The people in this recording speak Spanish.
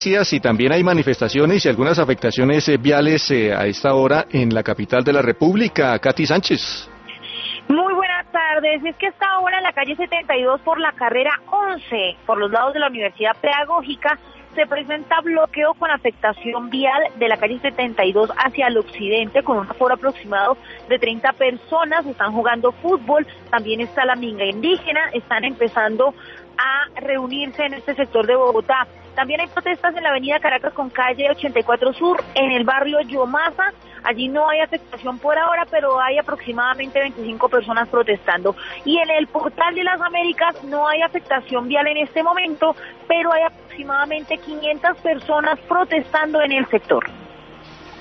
y también hay manifestaciones y algunas afectaciones viales a esta hora en la capital de la República. Katy Sánchez. Muy buenas tardes. Es que a esta hora en la calle 72 por la carrera 11, por los lados de la Universidad Pedagógica, se presenta bloqueo con afectación vial de la calle 72 hacia el occidente, con un aforo aproximado de 30 personas. Están jugando fútbol, también está la minga indígena, están empezando a reunirse en este sector de Bogotá. También hay protestas en la avenida Caracas con calle 84 Sur, en el barrio Yomasa. Allí no hay afectación por ahora, pero hay aproximadamente 25 personas protestando. Y en el Portal de las Américas no hay afectación vial en este momento, pero hay aproximadamente 500 personas protestando en el sector.